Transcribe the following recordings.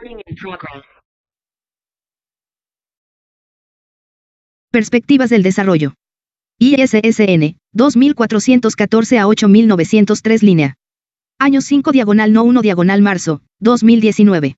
Perspectivas del desarrollo. ISSN, 2414 a 8903 línea. Año 5 diagonal no 1 diagonal marzo, 2019.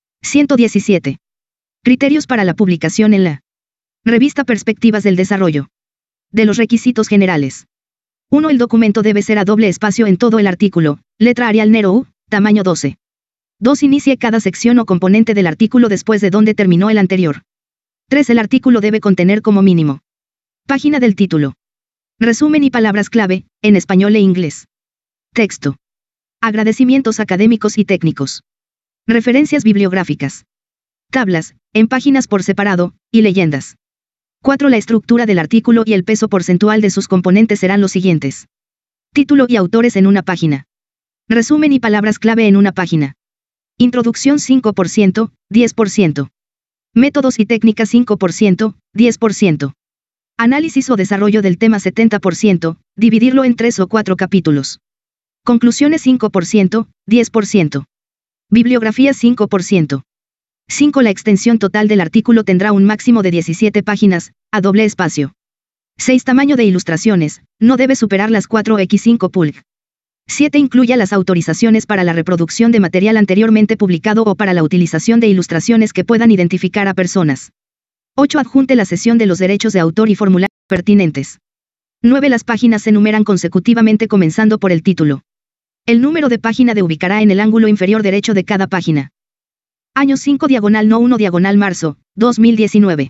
117. Criterios para la publicación en la revista Perspectivas del Desarrollo. De los requisitos generales. 1. El documento debe ser a doble espacio en todo el artículo, letra Arial Nero U, tamaño 12. 2. Inicie cada sección o componente del artículo después de donde terminó el anterior. 3. El artículo debe contener como mínimo. Página del título. Resumen y palabras clave, en español e inglés. Texto. Agradecimientos académicos y técnicos. Referencias bibliográficas. Tablas, en páginas por separado, y leyendas. 4. La estructura del artículo y el peso porcentual de sus componentes serán los siguientes. Título y autores en una página. Resumen y palabras clave en una página. Introducción 5%, 10%. Métodos y técnicas 5%, 10%. Análisis o desarrollo del tema 70%, dividirlo en 3 o 4 capítulos. Conclusiones 5%, 10%. Bibliografía 5%. 5. La extensión total del artículo tendrá un máximo de 17 páginas, a doble espacio. 6. Tamaño de ilustraciones, no debe superar las 4x5 pulg. 7. Incluya las autorizaciones para la reproducción de material anteriormente publicado o para la utilización de ilustraciones que puedan identificar a personas. 8. Adjunte la cesión de los derechos de autor y formularios pertinentes. 9. Las páginas se numeran consecutivamente comenzando por el título. El número de página de ubicará en el ángulo inferior derecho de cada página. Año 5 diagonal no 1 diagonal marzo, 2019.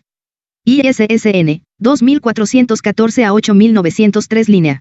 ISSN, 2414 a 8903 línea.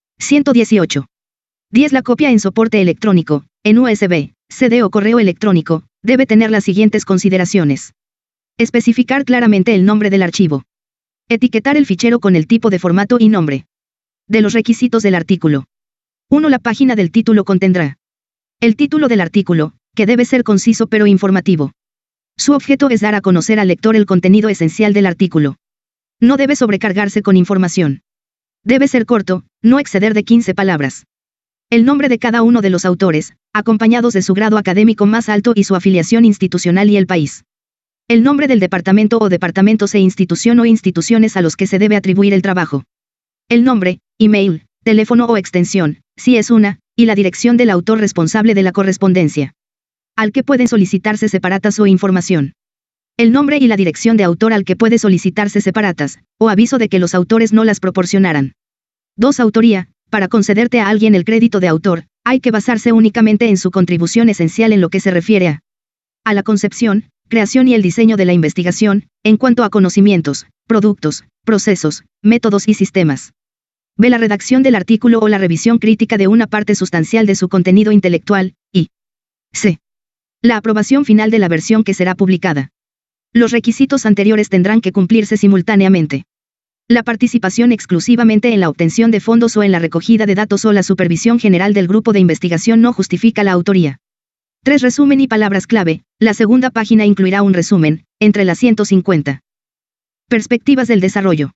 118. 10. La copia en soporte electrónico, en USB, CD o correo electrónico, debe tener las siguientes consideraciones. Especificar claramente el nombre del archivo. Etiquetar el fichero con el tipo de formato y nombre. De los requisitos del artículo. 1. La página del título contendrá el título del artículo, que debe ser conciso pero informativo. Su objeto es dar a conocer al lector el contenido esencial del artículo. No debe sobrecargarse con información. Debe ser corto, no exceder de 15 palabras. El nombre de cada uno de los autores, acompañados de su grado académico más alto y su afiliación institucional y el país. El nombre del departamento o departamentos e institución o instituciones a los que se debe atribuir el trabajo. El nombre, email, teléfono o extensión, si es una, y la dirección del autor responsable de la correspondencia, al que pueden solicitarse separatas o información. El nombre y la dirección de autor al que puede solicitarse separatas, o aviso de que los autores no las proporcionaran. 2. Autoría. Para concederte a alguien el crédito de autor, hay que basarse únicamente en su contribución esencial en lo que se refiere a la concepción, creación y el diseño de la investigación, en cuanto a conocimientos, productos, procesos, métodos y sistemas. B. La redacción del artículo o la revisión crítica de una parte sustancial de su contenido intelectual, y C. La aprobación final de la versión que será publicada. Los requisitos anteriores tendrán que cumplirse simultáneamente. La participación exclusivamente en la obtención de fondos o en la recogida de datos o la supervisión general del grupo de investigación no justifica la autoría. 3. Resumen y palabras clave. La segunda página incluirá un resumen, entre las 150. Perspectivas del desarrollo.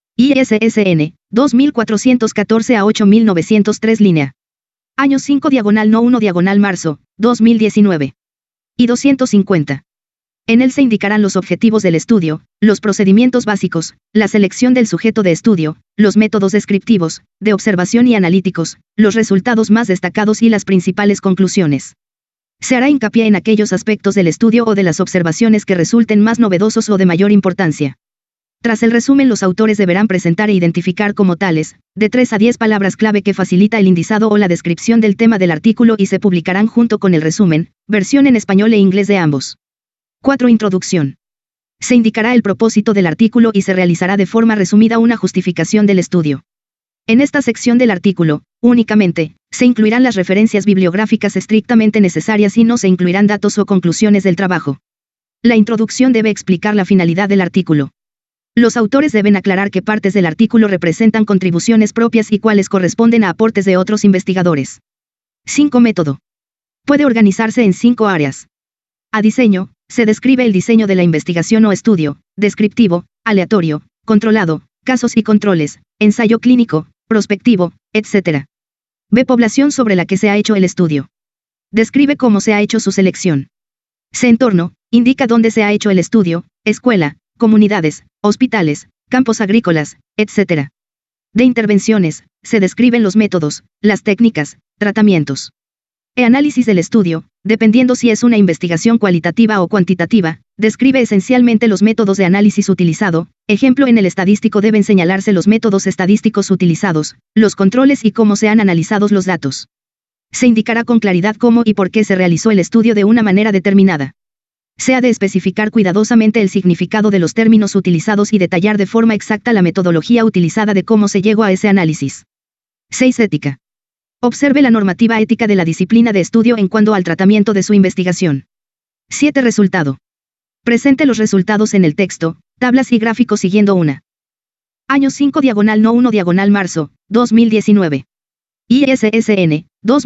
ISSN, 2414 a 8903 línea. Año 5 diagonal no 1 diagonal marzo, 2019. Y 250. En él se indicarán los objetivos del estudio, los procedimientos básicos, la selección del sujeto de estudio, los métodos descriptivos, de observación y analíticos, los resultados más destacados y las principales conclusiones. Se hará hincapié en aquellos aspectos del estudio o de las observaciones que resulten más novedosos o de mayor importancia. Tras el resumen, los autores deberán presentar e identificar como tales, de 3 a 10 palabras clave que facilita el indizado o la descripción del tema del artículo y se publicarán junto con el resumen, versión en español e inglés de ambos. 4. Introducción. Se indicará el propósito del artículo y se realizará de forma resumida una justificación del estudio. En esta sección del artículo, únicamente, se incluirán las referencias bibliográficas estrictamente necesarias y no se incluirán datos o conclusiones del trabajo. La introducción debe explicar la finalidad del artículo. Los autores deben aclarar qué partes del artículo representan contribuciones propias y cuáles corresponden a aportes de otros investigadores. 5. Método. Puede organizarse en 5 áreas. A. Diseño. Se describe el diseño de la investigación o estudio, descriptivo, aleatorio, controlado, casos y controles, ensayo clínico, prospectivo, etc. B. Población sobre la que se ha hecho el estudio. Describe cómo se ha hecho su selección. C. Entorno, indica dónde se ha hecho el estudio, escuela, comunidades, hospitales, campos agrícolas, etc. D. Intervenciones, se describen los métodos, las técnicas, tratamientos. E. Análisis del estudio, dependiendo si es una investigación cualitativa o cuantitativa, describe esencialmente los métodos de análisis utilizado, ejemplo en el estadístico deben señalarse los métodos estadísticos utilizados, los controles y cómo se han analizado los datos. Se indicará con claridad cómo y por qué se realizó el estudio de una manera determinada. Se ha de especificar cuidadosamente el significado de los términos utilizados y detallar de forma exacta la metodología utilizada de cómo se llegó a ese análisis. 6. Ética. Observe la normativa ética de la disciplina de estudio en cuanto al tratamiento de su investigación. 7. Resultado. Presente los resultados en el texto, tablas y gráficos siguiendo una. Año 5 diagonal no 1 diagonal marzo, 2019. ISSN,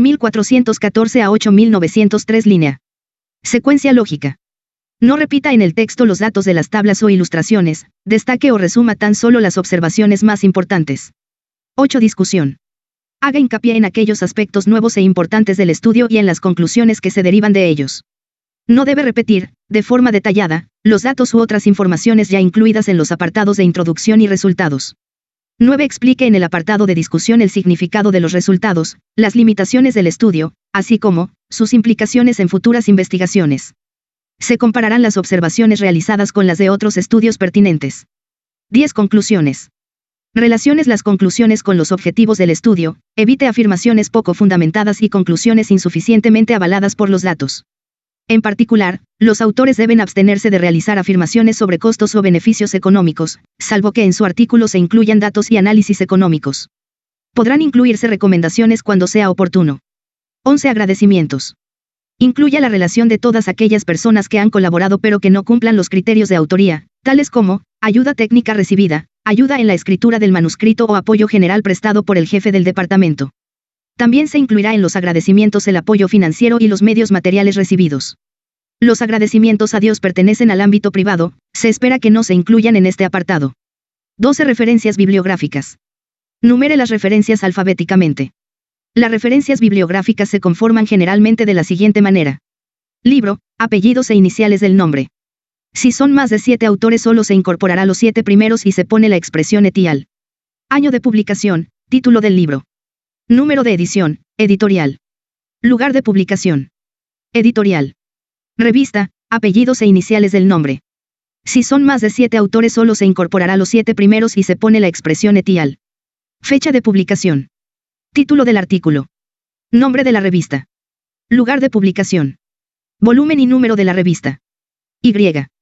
2414 a 8903 línea. Secuencia lógica. No repita en el texto los datos de las tablas o ilustraciones, destaque o resuma tan solo las observaciones más importantes. 8. Discusión. Haga hincapié en aquellos aspectos nuevos e importantes del estudio y en las conclusiones que se derivan de ellos. No debe repetir, de forma detallada, los datos u otras informaciones ya incluidas en los apartados de introducción y resultados. 9. Explique en el apartado de discusión el significado de los resultados, las limitaciones del estudio, así como, sus implicaciones en futuras investigaciones. Se compararán las observaciones realizadas con las de otros estudios pertinentes. 10. Conclusiones. Relaciones las conclusiones con los objetivos del estudio, evite afirmaciones poco fundamentadas y conclusiones insuficientemente avaladas por los datos. En particular, los autores deben abstenerse de realizar afirmaciones sobre costos o beneficios económicos, salvo que en su artículo se incluyan datos y análisis económicos. Podrán incluirse recomendaciones cuando sea oportuno. 11. Agradecimientos. Incluya la relación de todas aquellas personas que han colaborado pero que no cumplan los criterios de autoría, tales como, ayuda técnica recibida, ayuda en la escritura del manuscrito o apoyo general prestado por el jefe del departamento. También se incluirá en los agradecimientos el apoyo financiero y los medios materiales recibidos. Los agradecimientos a Dios pertenecen al ámbito privado, se espera que no se incluyan en este apartado. 12. Referencias bibliográficas. Numere las referencias alfabéticamente. Las referencias bibliográficas se conforman generalmente de la siguiente manera. Libro, apellidos e iniciales del nombre. Si son más de 7 autores solo se incorporará los 7 primeros y se pone la expresión etial. Año de publicación, título del libro. Número de edición, editorial. Lugar de publicación. Editorial. Revista, apellidos e iniciales del nombre. Si son más de 7 autores solo se incorporará los 7 primeros y se pone la expresión etial. Fecha de publicación. Título del artículo. Nombre de la revista. Lugar de publicación. Volumen y número de la revista. Y.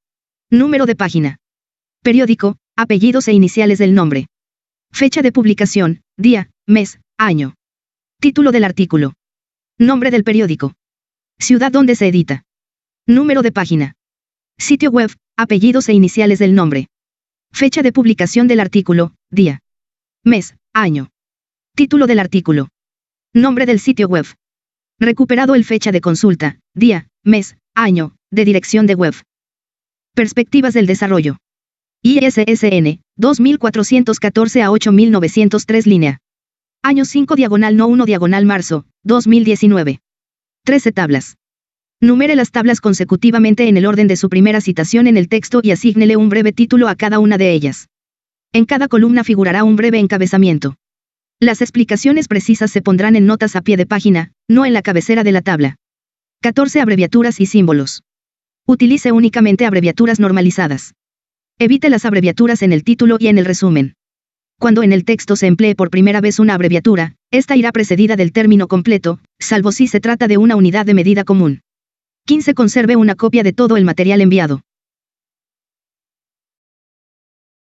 Número de página. Periódico, apellidos e iniciales del nombre. Fecha de publicación, día, mes, año. Título del artículo. Nombre del periódico. Ciudad donde se edita. Número de página. Sitio web, apellidos e iniciales del nombre. Fecha de publicación del artículo, día. Mes, año. Título del artículo. Nombre del sitio web. Recuperado el fecha de consulta, día, mes, año, de dirección de web. Perspectivas del desarrollo. ISSN, 2414 a 8903 línea. Año 5 diagonal no 1 diagonal marzo, 2019. 13 tablas. Numere las tablas consecutivamente en el orden de su primera citación en el texto y asígnele un breve título a cada una de ellas. En cada columna figurará un breve encabezamiento. Las explicaciones precisas se pondrán en notas a pie de página, no en la cabecera de la tabla. 14 abreviaturas y símbolos. Utilice únicamente abreviaturas normalizadas. Evite las abreviaturas en el título y en el resumen. Cuando en el texto se emplee por primera vez una abreviatura, esta irá precedida del término completo, salvo si se trata de una unidad de medida común. 15. Conserve una copia de todo el material enviado.